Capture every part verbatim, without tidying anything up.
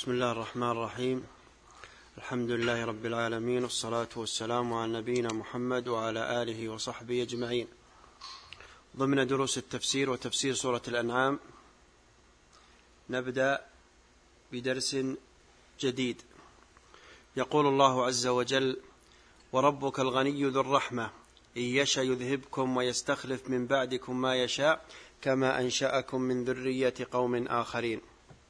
بسم الله الرحمن الرحيم. الحمد لله رب العالمين، والصلاة والسلام على نبينا محمد وعلى آله وصحبه أجمعين. ضمن دروس التفسير وتفسير سورة الأنعام نبدأ بدرس جديد. يقول الله عز وجل: وربك الغني ذو الرحمة إن يشأ يذهبكم ويستخلف من بعدكم ما يشاء كما أنشأكم من ذرية قوم آخرين.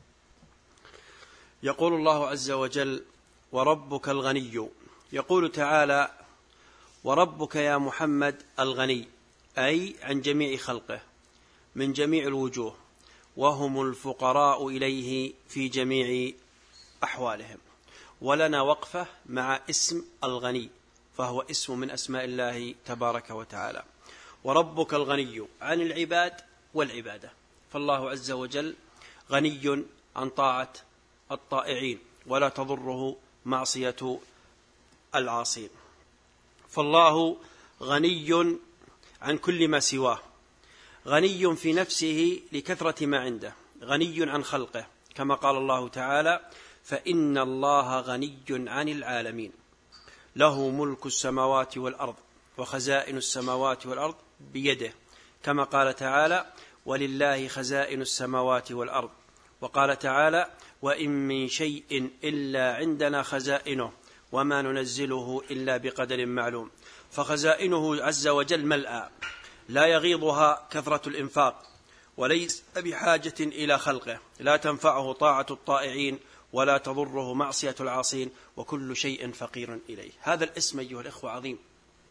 يقول الله عز وجل: وربك الغني. يقول تعالى: وربك يا محمد الغني، أي عن جميع خلقه من جميع الوجوه، وهم الفقراء إليه في جميع أحوالهم. ولنا وقفة مع اسم الغني، فهو اسم من أسماء الله تبارك وتعالى. وربك الغني عن العباد والعبادة، فالله عز وجل غني عن طاعة الطائعين ولا تضره معصية العاصين، فالله غني عن كل ما سواه، غني في نفسه لكثرة ما عنده، غني عن خلقه كما قال الله تعالى: فإن الله غني عن العالمين له ملك السماوات والأرض وخزائن السماوات والأرض بيده، كما قال تعالى: ولله خزائن السماوات والأرض. وقال تعالى: وإن من شيء إلا عندنا خزائنه وما ننزله إلا بقدر معلوم. فخزائنه عز وجل ملأى لا يغيضها كثرة الإنفاق، وليس بحاجة إلى خلقه، لا تنفعه طاعة الطائعين ولا تضره معصية العاصين، وكل شيء فقير إليه. هذا الاسم أيها الإخوة عظيم،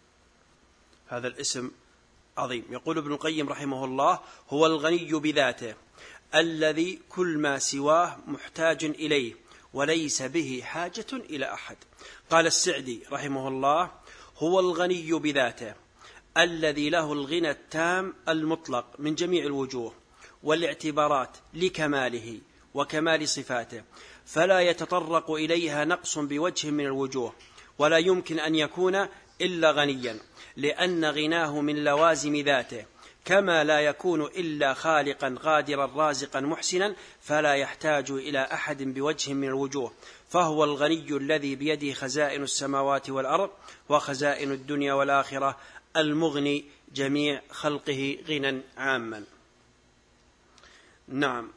هذا الاسم عظيم. يقول ابن القيم رحمه الله: هو الغني بذاته الذي كل ما سواه محتاج إليه وليس به حاجة إلى أحد. قال السعدي رحمه الله: هو الغني بذاته الذي له الغنى التام المطلق من جميع الوجوه والاعتبارات لكماله وكمال صفاته، فلا يتطرق إليها نقص بوجه من الوجوه، ولا يمكن أن يكون إلا غنيا، لأن غناه من لوازم ذاته، كما لا يكون إلا خالقا قادرا رازقا محسنا، فلا يحتاج إلى أحد بوجه من الوجوه، فهو الغني الذي بيده خزائن السماوات والأرض وخزائن الدنيا والآخرة، المغني جميع خلقه غنى عاما. نعم.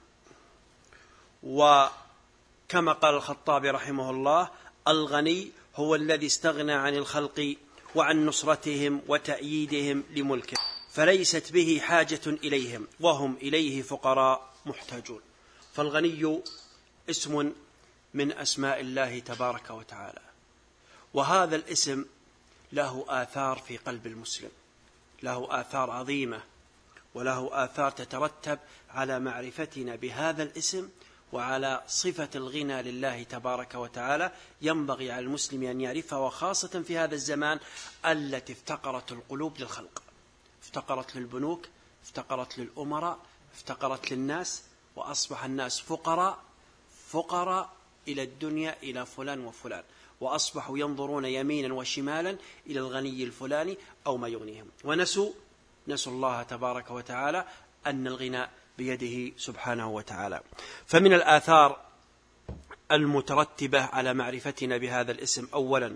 وكما قال الخطابي رحمه الله: الغني هو الذي استغنى عن الخلق وعن نصرتهم وتأييدهم لملكه، فليست به حاجة إليهم وهم إليه فقراء محتاجون. فالغني اسم من أسماء الله تبارك وتعالى، وهذا الاسم له آثار في قلب المسلم، له آثار عظيمة، وله آثار تترتب على معرفتنا بهذا الاسم وعلى صفة الغنى لله تبارك وتعالى، ينبغي على المسلم أن يعرفها، وخاصة في هذا الزمان التي افتقرت القلوب للخلق، افتقرت للبنوك، افتقرت للأمراء، افتقرت للناس، وأصبح الناس فقراء فقراء إلى الدنيا، إلى فلان وفلان، وأصبحوا ينظرون يمينا وشمالا إلى الغني الفلاني أو ما يغنيهم، ونسوا نسوا الله تبارك وتعالى أن الغنى بيده سبحانه وتعالى. فمن الآثار المترتبة على معرفتنا بهذا الاسم: أولا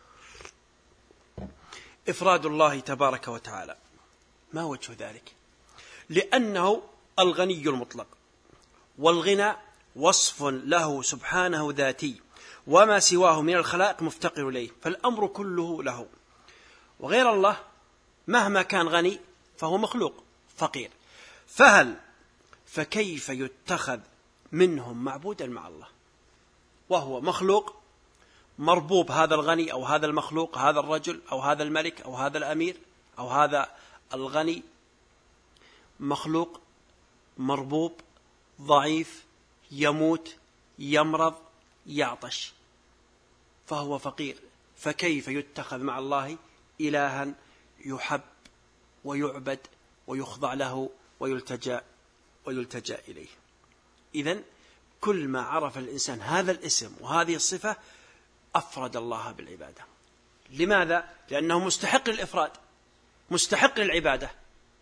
إفراد الله تبارك وتعالى. ما وجه ذلك؟ لأنه الغني المطلق، والغنى وصف له سبحانه ذاتي، وما سواه من الخلائق مفتقر إليه، فالأمر كله له، وغير الله مهما كان غني فهو مخلوق فقير. فهل فكيف يتخذ منهم معبودا مع الله وهو مخلوق مربوب؟ هذا الغني أو هذا المخلوق، هذا الرجل أو هذا الملك أو هذا الأمير أو هذا الغني، مخلوق مربوب ضعيف، يموت، يمرض، يعطش، فهو فقير. فكيف يتخذ مع الله إلها يحب ويعبد ويخضع له ويلتجأ ويلتجأ إليه؟ إذن كل ما عرف الإنسان هذا الاسم وهذه الصفة أفرد الله بالعبادة. لماذا؟ لأنه مستحق للإفراد، مستحق للعبادة،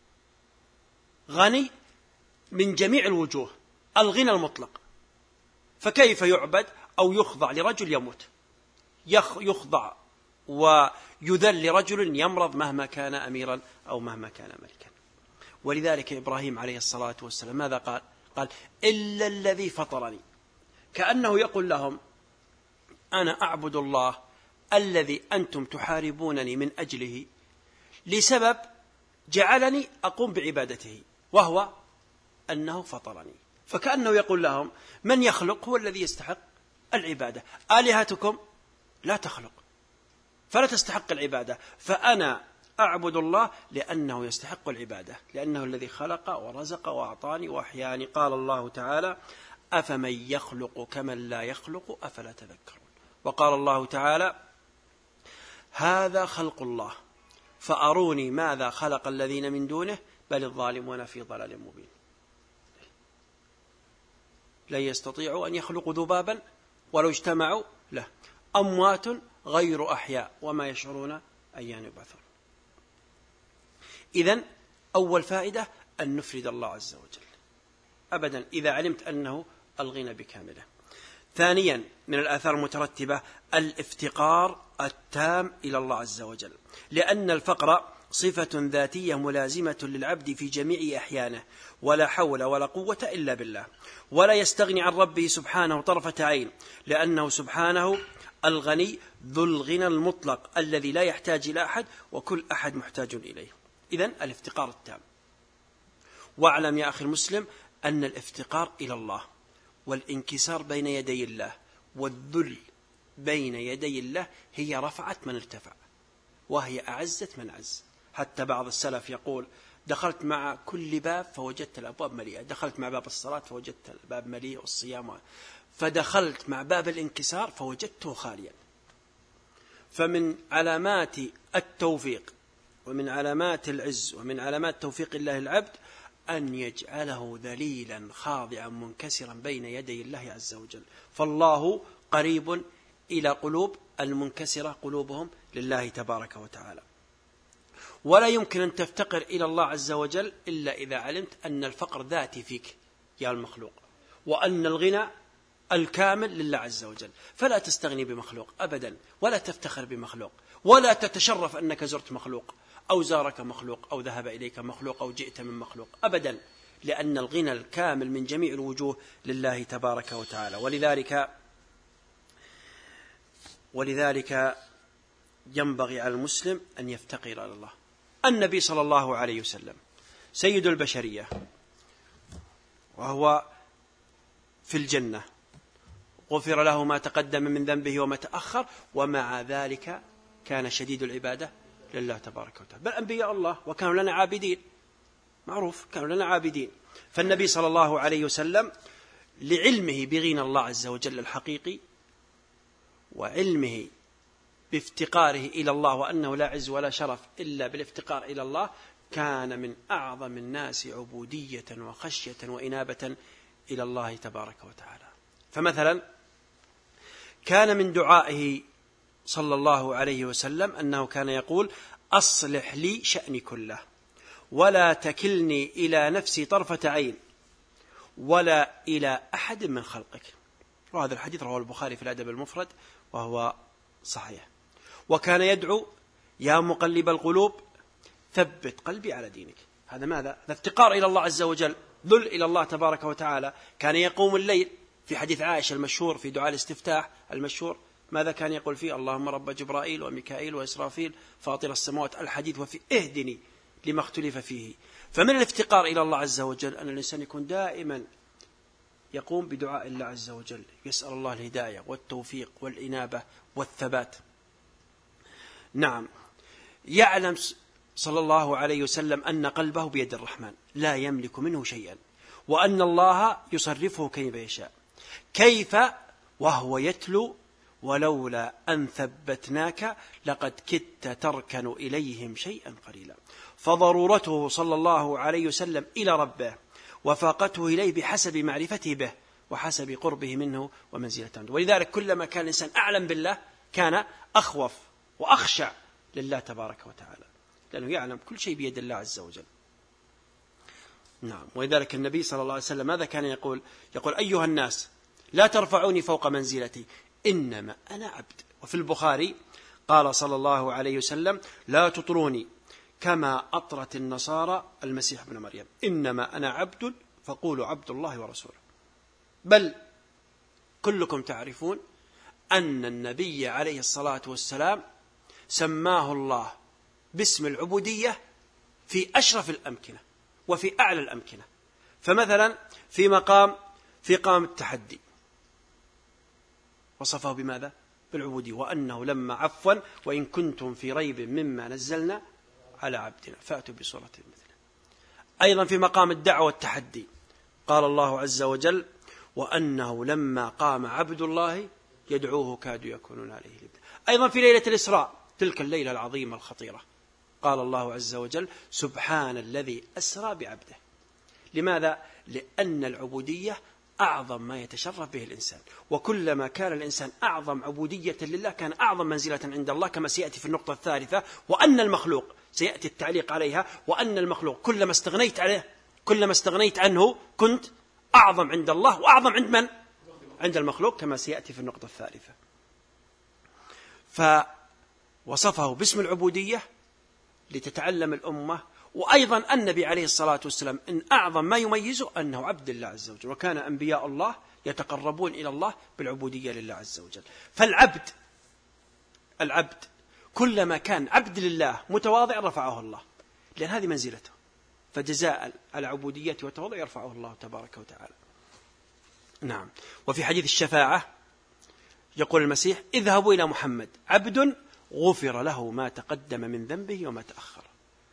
غني من جميع الوجوه، الغنى المطلق، فكيف يعبد أو يخضع لرجل يموت؟ يخضع ويذل لرجل يمرض مهما كان أميرا أو مهما كان ملكا. ولذلك إبراهيم عليه الصلاة والسلام ماذا قال؟ قال إلا الذي فطرني، كأنه يقول لهم أنا أعبد الله الذي أنتم تحاربونني من أجله لسبب جعلني أقوم بعبادته، وهو أنه فطرني. فكأنه يقول لهم من يخلق هو الذي يستحق العبادة، آلهتكم لا تخلق فلا تستحق العبادة، فأنا أعبد الله لأنه يستحق العبادة، لأنه الذي خلق ورزق وأعطاني وأحياني. قال الله تعالى أفمن يخلق كمن لا يخلق أفلا تذكرون. وقال الله تعالى هذا خلق الله فأروني ماذا خلق الذين من دونه بل الظالمون في ضلال مبين. لن يستطيعوا أن يخلقوا ذبابا ولو اجتمعوا له، أموات غير أحياء وما يشعرون أيان يبعثون. إذن أول فائدة أن نفرد الله عز وجل أبدا إذا علمت أنه الغنى بكامله. ثانيا من الآثار المترتبة الافتقار التام إلى الله عز وجل، لأن الفقر صفة ذاتية ملازمة للعبد في جميع أحيانه، ولا حول ولا قوة إلا بالله، ولا يستغني عن ربه سبحانه طرفة عين، لأنه سبحانه الغني ذو الغنى المطلق الذي لا يحتاج إلى أحد وكل أحد محتاج إليه. إذن الافتقار التام. واعلم يا أخي المسلم أن الافتقار إلى الله والانكسار بين يدي الله والذل بين يدي الله هي رفعة من ارتفع وهي أعزت من عز. حتى بعض السلف يقول دخلت مع كل باب فوجدت الأبواب مليئة، دخلت مع باب الصلاة فوجدت الباب مليء والصيام، فدخلت مع باب الانكسار فوجدته خاليا. فمن علامات التوفيق ومن علامات العز ومن علامات توفيق الله العبد أن يجعله ذليلا خاضعا منكسرا بين يدي الله عز وجل. فالله قريب إلى قلوب المنكسرة قلوبهم لله تبارك وتعالى. ولا يمكن أن تفتقر إلى الله عز وجل إلا إذا علمت أن الفقر ذاتي فيك يا المخلوق، وأن الغنى الكامل لله عز وجل. فلا تستغني بمخلوق أبدا، ولا تفتخر بمخلوق، ولا تتشرف أنك زرت مخلوق أو زارك مخلوق أو ذهب إليك مخلوق أو جئت من مخلوق أبدا، لأن الغنى الكامل من جميع الوجوه لله تبارك وتعالى. ولذلك ولذلك ينبغي على المسلم أن يفتقر إلى الله. النبي صلى الله عليه وسلم سيد البشرية وهو في الجنة، غفر له ما تقدم من ذنبه وما تأخر، ومع ذلك كان شديد العبادة لله تبارك وتعالى. بل أنبياء الله وكانوا لنا عابدين، معروف كانوا لنا عابدين. فالنبي صلى الله عليه وسلم لعلمه بغنى الله عز وجل الحقيقي وعلمه بافتقاره إلى الله وأنه لا عز ولا شرف إلا بالافتقار إلى الله، كان من أعظم الناس عبودية وخشية وإنابة إلى الله تبارك وتعالى. فمثلا كان من دعائه صلى الله عليه وسلم أنه كان يقول أصلح لي شأني كله ولا تكلني إلى نفسي طرفة عين ولا إلى أحد من خلقك. وهذا الحديث رواه البخاري في الأدب المفرد وهو صحيح. وكان يدعو يا مقلب القلوب ثبت قلبي على دينك. هذا ماذا؟ الافتقار إلى الله عز وجل، ذل إلى الله تبارك وتعالى. كان يقوم الليل في حديث عائشة المشهور في دعاء الاستفتاح المشهور، ماذا كان يقول فيه؟ اللهم رب جبرائيل وميكائيل وإسرافيل فاطر السماوات الحديث وفي اهدني لما اختلف فيه. فمن الافتقار إلى الله عز وجل أن الإنسان يكون دائما يقوم بدعاء الله عز وجل، يسأل الله الهداية والتوفيق والإنابة والثبات. نعم، يعلم صلى الله عليه وسلم أن قلبه بيد الرحمن لا يملك منه شيئا، وأن الله يصرفه كيف يشاء. كيف وهو يتلو ولولا أن ثبتناك لقد كدت تركن إليهم شيئا قليلا. فضرورته صلى الله عليه وسلم إلى ربه وفاقته إليه بحسب معرفته به وحسب قربه منه ومنزلته عنده. ولذلك كلما كان الإنسان أعلم بالله كان أخوف وأخشع لله تبارك وتعالى، لأنه يعلم كل شيء بيد الله عز وجل. نعم، ولذلك النبي صلى الله عليه وسلم ماذا كان يقول؟ يقول أيها الناس لا ترفعوني فوق منزلتي، إنما أنا عبد. وفي البخاري قال صلى الله عليه وسلم: لا تطروني كما أطرت النصارى المسيح ابن مريم، إنما أنا عبد فقولوا عبد الله ورسوله. بل كلكم تعرفون أن النبي عليه الصلاة والسلام سماه الله باسم العبودية في أشرف الأمكنة وفي أعلى الأمكنة. فمثلا في مقام في قام التحدي وصفه بماذا؟ بالعبودية، وأنه لما عفوا وإن كنتم في ريب مما نزلنا على عبدنا فأتوا بصورة مثله. أيضا في مقام الدعوة والتحدي قال الله عز وجل: وأنه لما قام عبد الله يدعوه كادوا يكونون عليه لبدا. أيضا في ليلة الإسراء، تلك الليلة العظيمة الخطيرة، قال الله عز وجل: سبحان الذي أسرى بعبده. لماذا؟ لأن العبودية أعظم ما يتشرف به الإنسان، وكلما كان الإنسان أعظم عبودية لله كان أعظم منزلة عند الله، كما سيأتي في النقطة الثالثة. وأن المخلوق، سيأتي التعليق عليها، وأن المخلوق كلما استغنيت عليه كلما استغنيت عنه كنت أعظم عند الله، وأعظم عند من؟ عند المخلوق، كما سيأتي في النقطة الثالثة. فوصفه باسم العبودية لتتعلم الأمة. وأيضا النبي عليه الصلاة والسلام إن أعظم ما يميزه أنه عبد الله عز وجل، وكان أنبياء الله يتقربون إلى الله بالعبودية لله عز وجل. فالعبد العبد كلما كان عبد لله متواضع رفعه الله، لأن هذه منزلته، فجزاء على عبوديته وتواضع يرفعه الله تبارك وتعالى. نعم. وفي حديث الشفاعة يقول المسيح: اذهبوا إلى محمد عبد غفر له ما تقدم من ذنبه وما تأخر.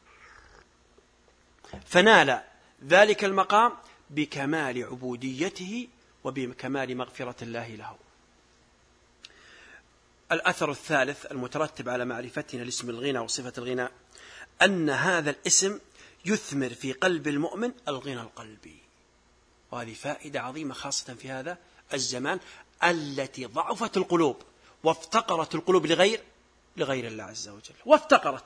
فنال ذلك المقام بكمال عبوديته وبكمال مغفرة الله له. الأثر الثالث المترتب على معرفتنا لاسم الغنى وصفة الغنى أن هذا الاسم يثمر في قلب المؤمن الغنى القلبي، وهذه فائدة عظيمة خاصة في هذا الزمان التي ضعفت القلوب وافتقرت القلوب لغير لغير الله عز وجل، وافتقرت.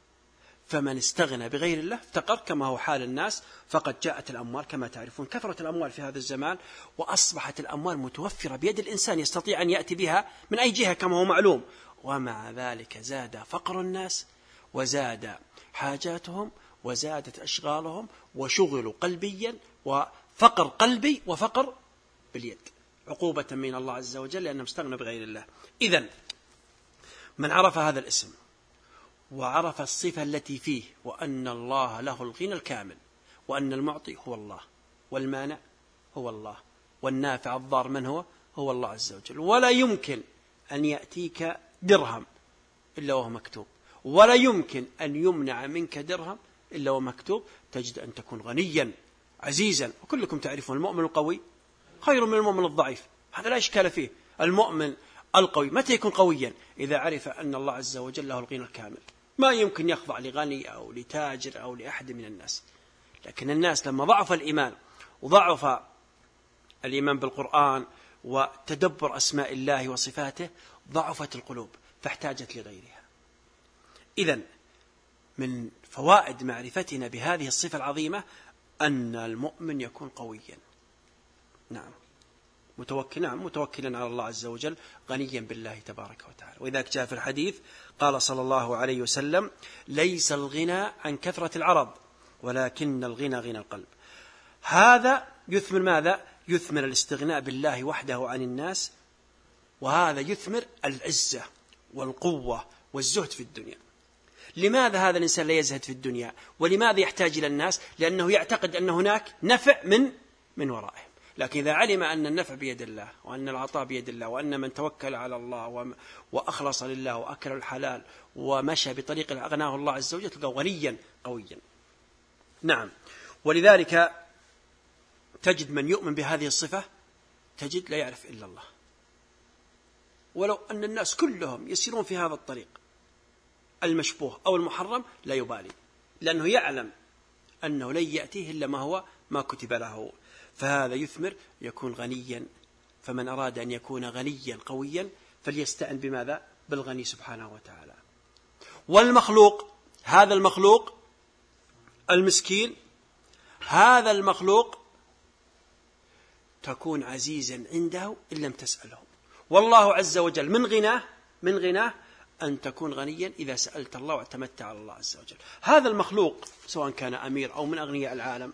فمن استغنى بغير الله افتقر، كما هو حال الناس. فقد جاءت الأموال كما تعرفون، كثرت الأموال في هذا الزمان، وأصبحت الأموال متوفرة بيد الإنسان يستطيع أن يأتي بها من أي جهة كما هو معلوم، ومع ذلك زاد فقر الناس وزاد حاجاتهم وزادت أشغالهم وشغلوا قلبيا، وفقر قلبي وفقر باليد، عقوبة من الله عز وجل لأنهم استغنوا بغير الله. إذن من عرف هذا الاسم وعرف الصفة التي فيه، وأن الله له الغنى الكامل، وأن المعطي هو الله، والمانع هو الله، والنافع الضار من هو؟ هو الله عز وجل. ولا يمكن أن يأتيك درهم إلا وهو مكتوب، ولا يمكن أن يمنع منك درهم إلا وهو مكتوب. تجد أن تكون غنيا عزيزا. وكلكم تعرفون المؤمن القوي خير من المؤمن الضعيف، هذا لا إشكال فيه. المؤمن القوي متى يكون قويا؟ إذا عرف أن الله عز وجل له الغنى الكامل، ما يمكن يخضع لغني أو لتاجر أو لأحد من الناس. لكن الناس لما ضعف الإيمان وضعف الإيمان بالقرآن وتدبر أسماء الله وصفاته ضعفت القلوب فاحتاجت لغيرها. إذن من فوائد معرفتنا بهذه الصفة العظيمة أن المؤمن يكون قويا، نعم متوكل نعم متوكلا على الله عز وجل، غنيا بالله تبارك وتعالى. وإذا جاء في الحديث قال صلى الله عليه وسلم: ليس الغنى عن كثرة العرض ولكن الغنى غنى القلب. هذا يثمر ماذا؟ يثمر الاستغناء بالله وحده عن الناس، وهذا يثمر العزة والقوة والزهد في الدنيا. لماذا هذا الإنسان لا يزهد في الدنيا؟ ولماذا يحتاج إلى الناس؟ لأنه يعتقد أن هناك نفع من من ورائهم. لكن إذا علم أن النفع بيد الله، وأن العطاء بيد الله، وأن من توكل على الله وأخلص لله وأكل الحلال ومشى بطريق أغناه الله عز وجل، تلقى غنيا قويا. نعم. ولذلك تجد من يؤمن بهذه الصفة تجد لا يعرف إلا الله، ولو أن الناس كلهم يسيرون في هذا الطريق المشبوه أو المحرم لا يبالي، لأنه يعلم أنه لن يأتيه إلا ما هو ما كتب له. فهذا يثمر يكون غنيا. فمن أراد أن يكون غنيا قويا فليستعن بماذا؟ بالغني سبحانه وتعالى. والمخلوق، هذا المخلوق المسكين، هذا المخلوق تكون عزيزا عنده إن لم تسأله. والله عز وجل من غناه من غناه أن تكون غنيا إذا سألت الله واعتمدت على الله عز وجل. هذا المخلوق سواء كان أمير أو من أغنياء العالم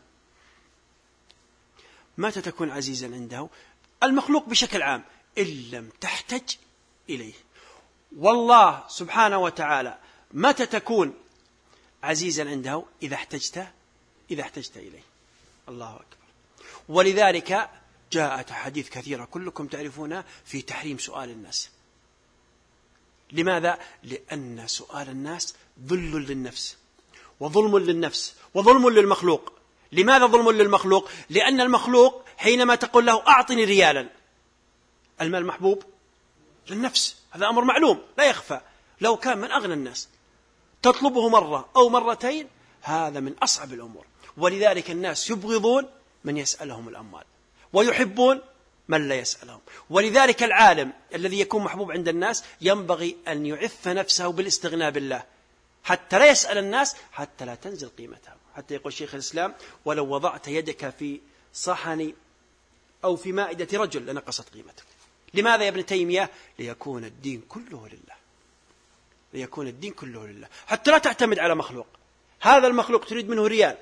متى تكون عزيزا عنده؟ المخلوق بشكل عام إن لم تحتج إليه. والله سبحانه وتعالى متى تكون عزيزا عنده؟ إذا احتجت إذا احتجت إليه. الله أكبر. ولذلك جاءت حديث كثيرة كلكم تعرفونها في تحريم سؤال الناس. لماذا؟ لأن سؤال الناس ذل للنفس وظلم للنفس وظلم للمخلوق. لماذا ظلم للمخلوق؟ لأن المخلوق حينما تقول له أعطني ريالا، المال محبوب للنفس، هذا أمر معلوم لا يخفى. لو كان من أغنى الناس تطلبه مرة أو مرتين هذا من أصعب الأمور. ولذلك الناس يبغضون من يسألهم الأموال ويحبون من لا يسألهم. ولذلك العالم الذي يكون محبوب عند الناس ينبغي أن يعف نفسه بالاستغناء بالله حتى لا يسأل الناس، حتى لا تنزل قيمته. حتى يقول شيخ الإسلام ولو وضعت يدك في صحن أو في مائدة رجل لنقصت قيمته. لماذا يا ابن تيمية؟ ليكون الدين كله لله، ليكون الدين كله لله، حتى لا تعتمد على مخلوق. هذا المخلوق تريد منه ريال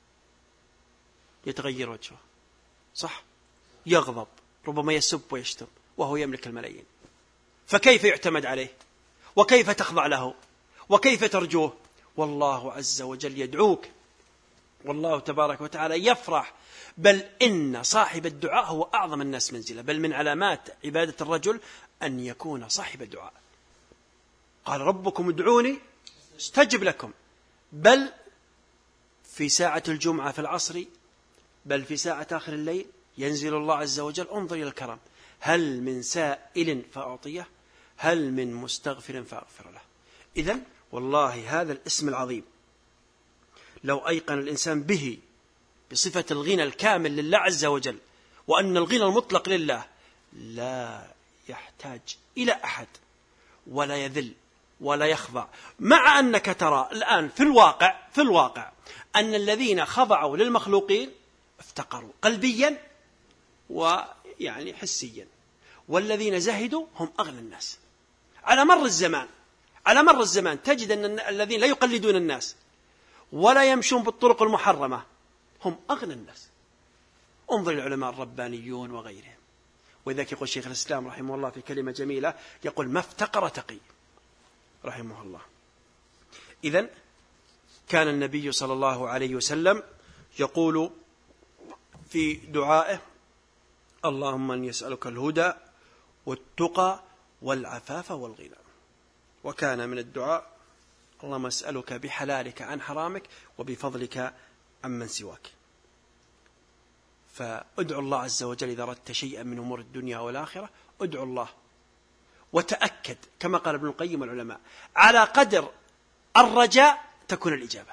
يتغير وجهه، صح؟ يغضب، ربما يسب ويشتم وهو يملك الملايين. فكيف يعتمد عليه؟ وكيف تخضع له؟ وكيف ترجوه؟ والله عز وجل يدعوك، والله تبارك وتعالى يفرح. بل إن صاحب الدعاء هو أعظم الناس منزلة. بل من علامات عبادة الرجل أن يكون صاحب الدعاء. قال ربكم ادعوني استجب لكم. بل في ساعة الجمعة في العصر، بل في ساعة آخر الليل ينزل الله عز وجل انظر إلى الكرم، هل من سائل فأعطيه، هل من مستغفر فأغفر له. إذن والله هذا الاسم العظيم لو أيقن الإنسان به بصفة الغنى الكامل لله عز وجل، وأن الغنى المطلق لله، لا يحتاج إلى أحد ولا يذل ولا يخضع. مع أنك ترى الآن في الواقع في الواقع أن الذين خضعوا للمخلوقين افتقروا قلبيا ويعني حسيا، والذين زهدوا هم أغنى الناس. على مر الزمان على مر الزمان تجد أن الذين لا يقلدون الناس ولا يمشون بالطرق المحرمة هم أغنى الناس. انظر العلماء الربانيون وغيرهم. وذلك يقول شيخ الإسلام رحمه الله في كلمة جميلة، يقول ما افتقر تقي رحمه الله. إذن كان النبي صلى الله عليه وسلم يقول في دعائه اللهم أن يسألك الهدى والتقى والعفاف والغنى. وكان من الدعاء اللهم أسألك بحلالك عن حرامك وبفضلك عمن سواك. فادعو الله عز وجل إذا أردت شيئا من أمور الدنيا والآخرة، ادعو الله وتأكد كما قال ابن القيم والعلماء على قدر الرجاء تكون الإجابة،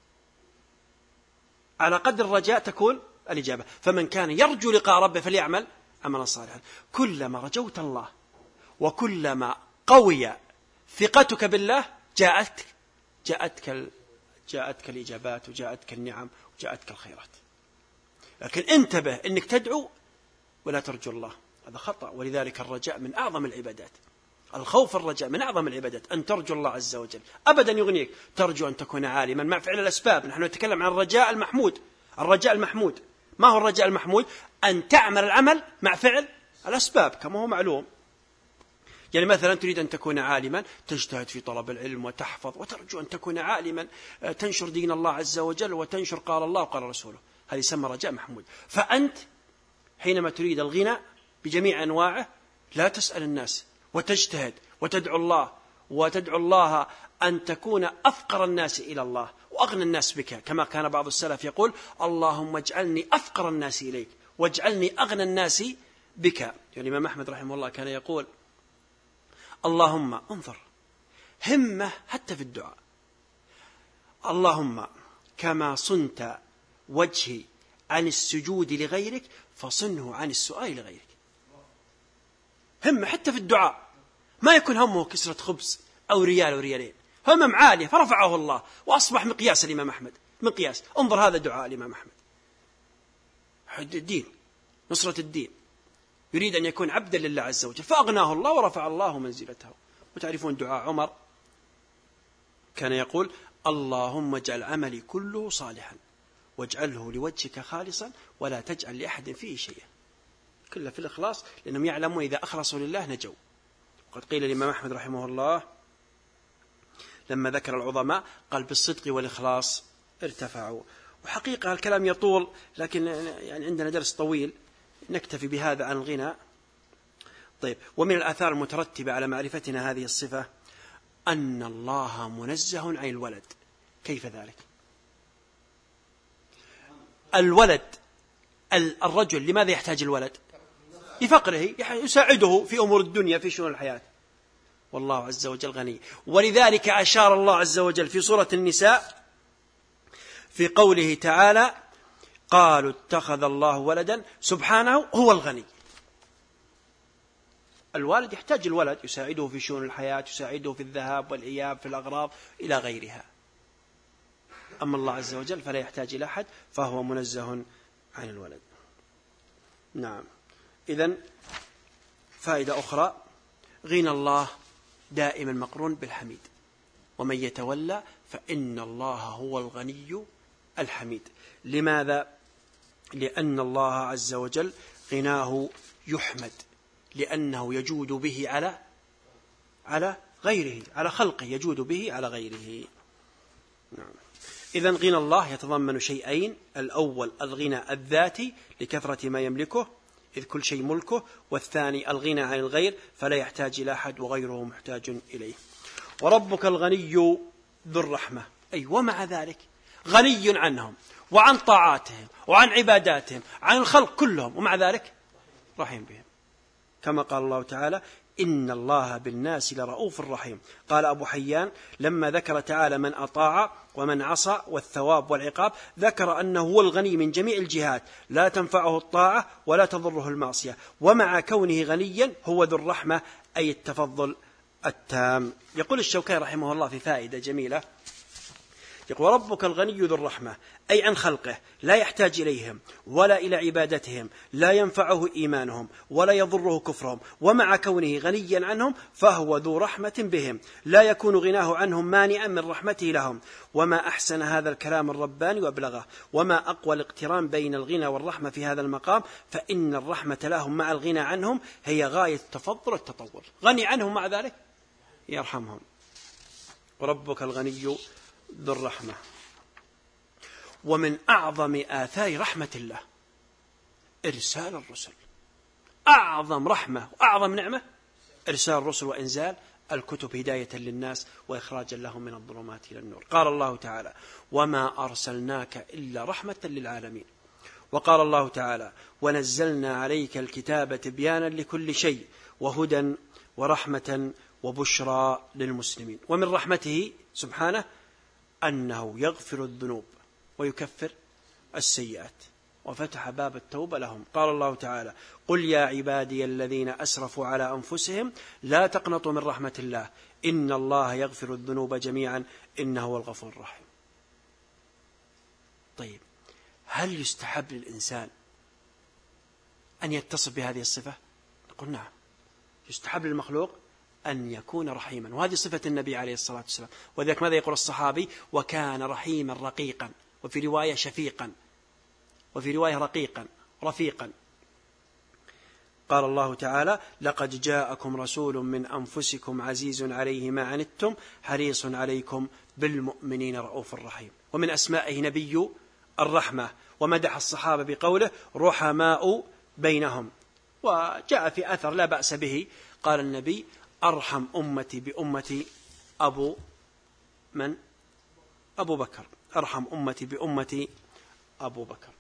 على قدر الرجاء تكون الإجابة. فمن كان يرجو لقاء ربه فليعمل عملا صالحا. كلما رجوت الله وكلما قوي ثقتك بالله جاءتك جاءتك جاءتك الإجابات وجاءتك النعم وجاءتك الخيرات. لكن انتبه أنك تدعو ولا ترجو الله، هذا خطأ. ولذلك الرجاء من أعظم العبادات، الخوف الرجاء من أعظم العبادات، أن ترجو الله عز وجل أبدا يغنيك. ترجو أن تكون عالما مع فعل الأسباب. نحن نتكلم عن الرجاء المحمود. الرجاء المحمود ما هو الرجاء المحمود؟ أن تعمل العمل مع فعل الأسباب كما هو معلوم. يعني مثلا تريد أن تكون عالما تجتهد في طلب العلم وتحفظ وترجو أن تكون عالما تنشر دين الله عز وجل وتنشر قال الله وقال رسوله، هذه يسمى رجاء محمود. فأنت حينما تريد الغنى بجميع أنواعه لا تسأل الناس وتجتهد وتدعو الله وتدعو الله أن تكون أفقر الناس إلى الله وأغنى الناس بك، كما كان بعض السلف يقول اللهم اجعلني أفقر الناس إليك واجعلني أغنى الناس بك. يعني الإمام أحمد رحمه الله كان يقول اللهم انظر همة حتى في الدعاء، اللهم كما صنت وجهي عن السجود لغيرك فصنه عن السؤال لغيرك. همة حتى في الدعاء، ما يكون همه كسرة خبز أو ريال أو ريالين، همم عالية فرفعه الله وأصبح مقياس الإمام أحمد، مقياس. انظر هذا دعاء الإمام أحمد، حد الدين نصرة الدين، يريد أن يكون عبدا لله عز وجل، فأغناه الله ورفع الله منزلته. وتعرفون دعاء عمر كان يقول: اللهم اجعل عملي كله صالحا واجعله لوجهك خالصا ولا تجعل لأحد فيه شيئا. كله في الإخلاص، لأنهم يعلمون إذا أخلصوا لله نجوا. وقد قيل الإمام أحمد رحمه الله لما ذكر العظماء قال: بالصدق والإخلاص ارتفعوا. وحقيقة الكلام يطول، لكن يعني عندنا درس طويل نكتفي بهذا عن الغنى. طيب، ومن الآثار المترتبة على معرفتنا هذه الصفة أن الله منزه عن الولد. كيف ذلك؟ الولد، الرجل لماذا يحتاج الولد؟ لفقره، يساعده في أمور الدنيا في شؤون الحياة، والله عز وجل غني. ولذلك أشار الله عز وجل في سورة النساء في قوله تعالى: قالوا اتخذ الله ولدا سبحانه هو الغني. الوالد يحتاج الولد، يساعده في شؤون الحياة، يساعده في الذهاب والإياب في الأغراض إلى غيرها. أما الله عز وجل فلا يحتاج إلى أحد، فهو منزه عن الولد. نعم. إذن فائدة أخرى: غنى الله دائما مقرون بالحميد، ومن يتولى فإن الله هو الغني الحميد. لماذا؟ لأن الله عز وجل غناه يحمد، لأنه يجود به على على غيره، على خلقه، يجود به على غيره. نعم. إذن غنى الله يتضمن شيئين: الأول الغنى الذاتي لكثرة ما يملكه إذ كل شيء ملكه، والثاني الغنى عن الغير فلا يحتاج إلى أحد وغيره محتاج إليه. وربك الغني ذو الرحمة، أي ومع ذلك غني عنهم وعن طاعاتهم وعن عباداتهم عن الخلق كلهم، ومع ذلك رحيم بهم، كما قال الله تعالى: إن الله بالناس لرؤوف رحيم. قال أبو حيان لما ذكر تعالى من أطاع ومن عصى والثواب والعقاب، ذكر أنه هو الغني من جميع الجهات، لا تنفعه الطاعة ولا تضره المعصية، ومع كونه غنيا هو ذو الرحمة، أي التفضل التام. يقول الشوكاني رحمه الله في فائدة جميلة، يقول: ربك الغني ذو الرحمة، أي عن خلقه، لا يحتاج إليهم ولا إلى عبادتهم، لا ينفعه إيمانهم ولا يضره كفرهم، ومع كونه غنيا عنهم فهو ذو رحمة بهم، لا يكون غناه عنهم مانعا من رحمته لهم. وما أحسن هذا الكلام الرباني وأبلغه، وما أقوى الاقتران بين الغنى والرحمة في هذا المقام، فإن الرحمة لهم مع الغنى عنهم هي غاية التفضل والتطور. غني عنهم مع ذلك يرحمهم. وربك الغني ذو الرحمة. ومن أعظم آثار رحمة الله إرسال الرسل. أعظم رحمة وأعظم نعمة إرسال الرسل وإنزال الكتب هداية للناس وإخراجا لهم من الظلمات إلى النور. قال الله تعالى: وما أرسلناك إلا رحمة للعالمين. وقال الله تعالى: ونزلنا عليك الكتاب تبيانا لكل شيء وهدى ورحمة وبشرى للمسلمين. ومن رحمته سبحانه أنه يغفر الذنوب ويكفر السيئات، وفتح باب التوبة لهم. قال الله تعالى: قل يا عبادي الذين أسرفوا على أنفسهم لا تقنطوا من رحمة الله إن الله يغفر الذنوب جميعا إنه هو الغفور الرحيم. طيب، هل يستحب للإنسان أن يتصف بهذه الصفة؟ نقول نعم، يستحب للمخلوق أن يكون رحيما، وهذه صفة النبي عليه الصلاة والسلام. وذلك ماذا يقول الصحابي: وكان رحيما رقيقا، وفي رواية شفيقا، وفي رواية رقيقا رفيقا. قال الله تعالى: لقد جاءكم رسول من أنفسكم عزيز عليه ما عنتم حريص عليكم بالمؤمنين رؤوف رحيم. ومن أسمائه نبي الرحمة، ومدح الصحابة بقوله: رحماء بينهم. وجاء في أثر لا بأس به، قال النبي: أرحم أمتي بأمتي أبو من؟ أبو بكر. أرحم أمتي بأمتي أبو بكر.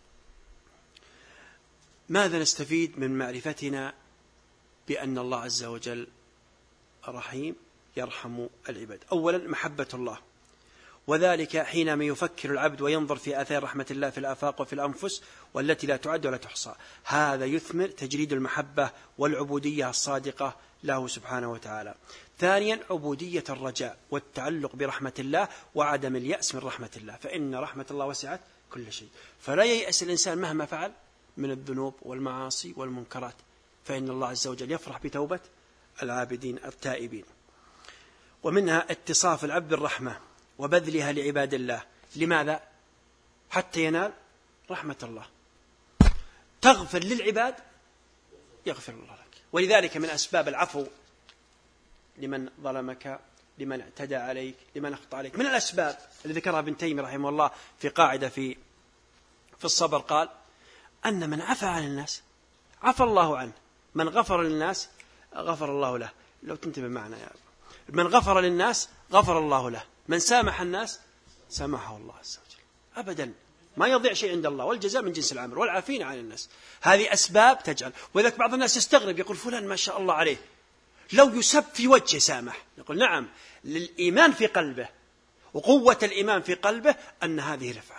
ماذا نستفيد من معرفتنا بأن الله عز وجل رحيم يرحم العباد؟ أولا محبة الله، وذلك حينما يفكر العبد وينظر في آثار رحمة الله في الآفاق وفي الأنفس والتي لا تعد ولا تحصى، هذا يثمر تجريد المحبة والعبودية الصادقة له سبحانه وتعالى. ثانيا عبودية الرجاء والتعلق برحمة الله وعدم اليأس من رحمة الله، فإن رحمة الله وسعت كل شيء، فلا ييأس الإنسان مهما فعل من الذنوب والمعاصي والمنكرات، فإن الله عز وجل يفرح بتوبة العابدين التائبين. ومنها اتصاف العبد بالرحمة وبذلها لعباد الله. لماذا؟ حتى ينال رحمة الله. تغفر للعباد يغفر الله لك. ولذلك من أسباب العفو لمن ظلمك، لمن اعتدى عليك، لمن أخطأ عليك، من الأسباب اللي ذكرها ابن تيمية رحمه الله في قاعدة في في الصبر، قال أن من عفى عن الناس عفى الله عنه، من غفر للناس غفر الله له. لو تنتبه معنا يا أبو. من غفر للناس غفر الله له، من سامح الناس سامحه الله عز وجل. أبدا ما يضيع شيء عند الله، والجزاء من جنس العمل، والعافين عن الناس. هذه أسباب تجعل. وذلك بعض الناس يستغرب يقول فلان ما شاء الله عليه لو يسب في وجهه سامح. نقول نعم، للإيمان في قلبه وقوة الإيمان في قلبه أن هذه رفعة.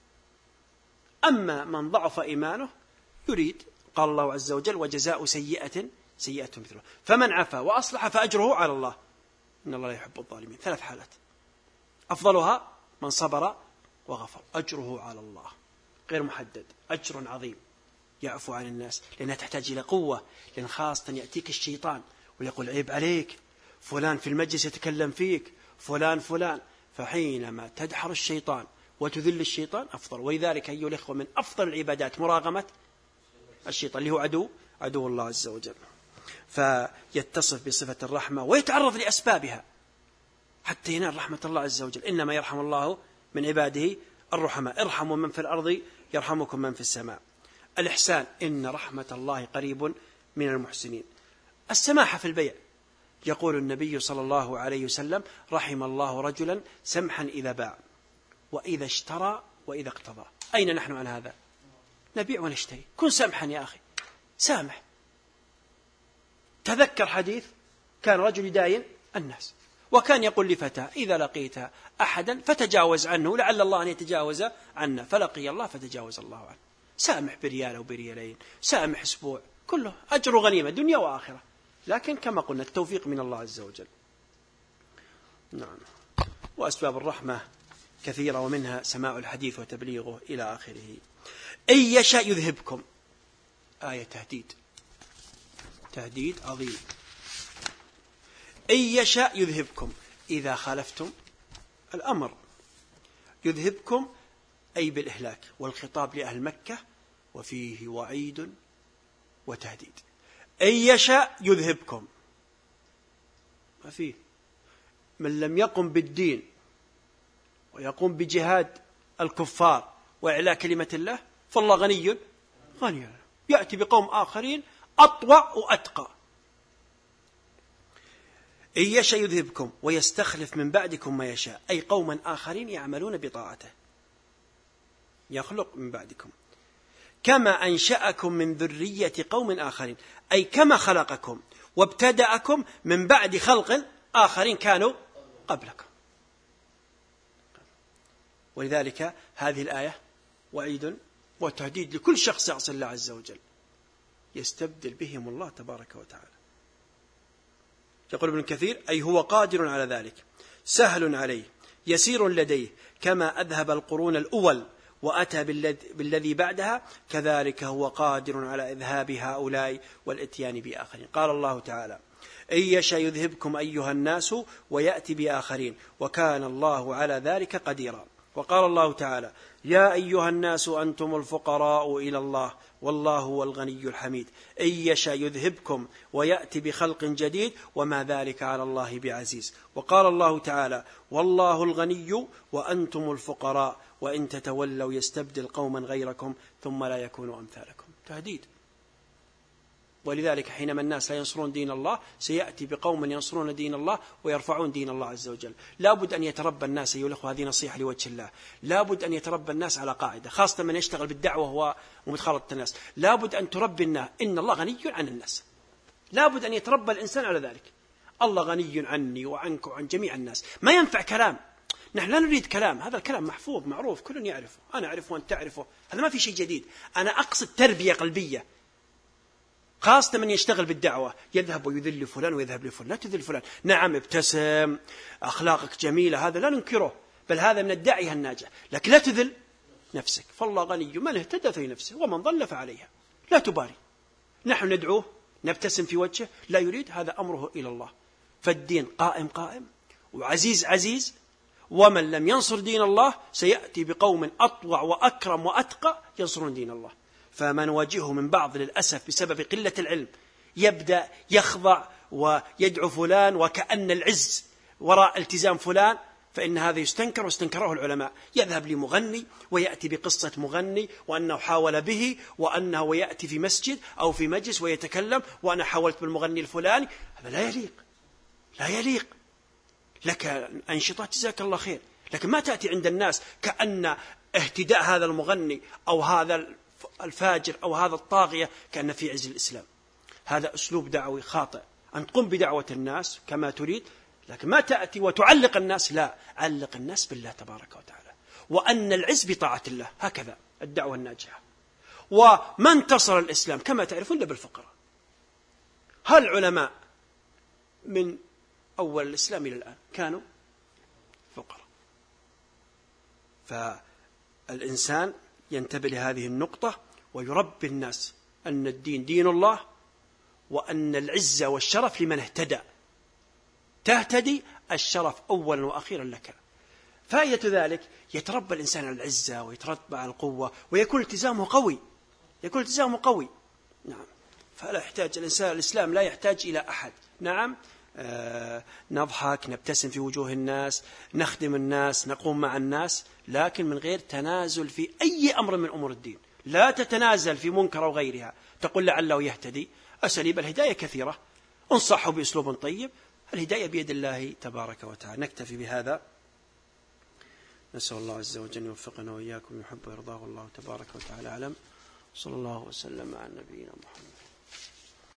أما من ضعف إيمانه يريد، قال الله عز وجل وجزاء سيئة سيئة مثله. فمن عفا وأصلح فأجره على الله إن الله لا يحب الظالمين. ثلاث حالات، أفضلها من صبر وغفر، أجره على الله غير محدد، أجر عظيم. يعفو عن الناس لأنها تحتاج إلى قوة، لأن خاصة يأتيك الشيطان ويقول عيب عليك، فلان في المجلس يتكلم فيك، فلان فلان، فحينما تدحر الشيطان وتذل الشيطان أفضل. ولذلك أيها الأخوة من أفضل العبادات مراغمة الشيطان اللي هو عدو عدو الله عز وجل. فيتصف بصفة الرحمة ويتعرض لأسبابها حتى ينال رحمة الله عز وجل. إنما يرحم الله من عباده الرحماء. ارحموا من في الأرض يرحمكم من في السماء. الإحسان، إن رحمة الله قريب من المحسنين. السماحة في البيع، يقول النبي صلى الله عليه وسلم رحم الله رجلا سمحا إذا باع وإذا اشترى وإذا اقتضى. أين نحن عن هذا؟ نبيع ونشتري. كن سمحا يا أخي، سامح. تذكر حديث كان رجل يداين الناس وكان يقول لفتاه إذا لقيت أحدا فتجاوز عنه لعل الله أن يتجاوز عنا، فلقي الله فتجاوز الله عنه. سامح بريال أو بريالين، سامح أسبوع، كله أجر غنيمة دنيا وآخرة. لكن كما قلنا التوفيق من الله عز وجل. نعم. وأسباب الرحمة كثيرة، ومنها سماع الحديث وتبليغه إلى آخره. إن يشاء يذهبكم، آية تهديد، تهديد عظيم. إن يشاء يذهبكم، إذا خالفتم الأمر. يذهبكم أي بالإهلاك، والخطاب لأهل مكة وفيه وعيد وتهديد. إن يشاء يذهبكم، ما فيه. من لم يقم بالدين ويقوم بجهاد الكفار وإعلاء كلمة الله فالله غني غني، يأتي بقوم آخرين أطوع وأتقى. إن يشاء يذهبكم ويستخلف من بعدكم ما يشاء، أي قوما آخرين يعملون بطاعته، يخلق من بعدكم. كما أنشأكم من ذرية قوم آخرين، أي كما خلقكم وابتدأكم من بعد خلق آخرين كانوا قبلكم. ولذلك هذه الآية وعيد وتهديد لكل شخص يعصي الله عز وجل، يستبدل بهم الله تبارك وتعالى. يقول ابن كثير أي هو قادر على ذلك، سهل عليه، يسير لديه، كما أذهب القرون الأول وأتى بالذي بعدها، كذلك هو قادر على إذهاب هؤلاء والإتيان بآخرين. قال الله تعالى إن يشاء يذهبكم أيها الناس ويأتي بآخرين وكان الله على ذلك قديرا. وقال الله تعالى يا أيها الناس أنتم الفقراء إلى الله والله هو الغني الحميد. إن يشاء يذهبكم ويأتي بخلق جديد وما ذلك على الله بعزيز. وقال الله تعالى والله الغني وأنتم الفقراء وإن تتولوا يستبدل قوما غيركم ثم لا يكونوا أمثالكم. تهديد. ولذلك حينما الناس لا ينصرون دين الله سيأتي بقوم ينصرون دين الله ويرفعون دين الله عز وجل. لابد أن يتربى الناس، أيها الأخوة هذه نصيحة لوجه الله، لابد أن يتربى الناس على قاعدة، خاصة من يشتغل بالدعوة هو ومتخلط الناس، لابد أن تربي الناس إن الله غني عن الناس. لابد أن يتربى الإنسان على ذلك، الله غني عني وعنك وعن جميع الناس. ما ينفع كلام، نحن لا نريد كلام، هذا الكلام محفوظ معروف كل يعرفه، أنا أعرفه وأنت تعرفه، هذا ما في شيء جديد. أنا أقصد تربية قلبية، خاصة من يشتغل بالدعوة، يذهب ويذل فلان ويذهب لفلان. لا تذل فلان، نعم ابتسم، أخلاقك جميلة، هذا لا ننكره، بل هذا من الداعية الناجح، لكن لا تذل نفسك، فالله غني، من اهتدى فلنفسه ومن ضل فعليها، لا تبالي. نحن ندعوه نبتسم في وجهه، لا يريد، هذا أمره إلى الله. فالدين قائم قائم وعزيز عزيز، ومن لم ينصر دين الله سيأتي بقوم أطوع وأكرم وأتقى ينصرون دين الله. فما نواجهه من بعض للأسف بسبب قلة العلم يبدأ يخضع ويدعو فلان وكأن العز وراء التزام فلان، فإن هذا يستنكر واستنكره العلماء. يذهب لمغني ويأتي بقصة مغني وأنه حاول به، وأنه ويأتي في مسجد أو في مجلس ويتكلم وأنا حاولت بالمغني الفلاني. هذا لا يليق، لا يليق. لك أنشطة جزاك الله خير، لكن ما تأتي عند الناس كأن اهتداء هذا المغني أو هذا الفاجر أو هذا الطاغية كأن في عز الإسلام. هذا أسلوب دعوي خاطئ. أن تقوم بدعوة الناس كما تريد، لكن ما تأتي وتعلق الناس، لا، علق الناس بالله تبارك وتعالى، وأن العز بطاعة الله. هكذا الدعوة الناجحة. وما انتصر الإسلام كما تعرفون إلا بالفقراء. هل العلماء من أول الإسلام إلى الآن كانوا فقراء؟ فالإنسان ينتبه لهذه النقطة ويربي الناس أن الدين دين الله، وأن العزة والشرف لمن اهتدى. تهتدي، الشرف أولا وأخيرا لك. فائدة ذلك يتربى الإنسان على العزة ويتربى على القوة ويكون التزامه قوي، يكون التزامه قوي. نعم. فلا يحتاج الإنسان، الإسلام لا يحتاج إلى أحد. نعم. آه نضحك، نبتسم في وجوه الناس، نخدم الناس، نقوم مع الناس، لكن من غير تنازل في أي أمر من أمور الدين. لا تتنازل في منكر أو غيرها، تقول لعله يهتدي. أساليب الهداية كثيرة، انصحه بأسلوب طيب. الهداية بيد الله تبارك وتعالى. نكتفي بهذا، نسأل الله عز وجل يوفقنا وإياكم يحب ويرضاه. الله تبارك وتعالى أعلم. صلى الله وسلم على نبينا محمد.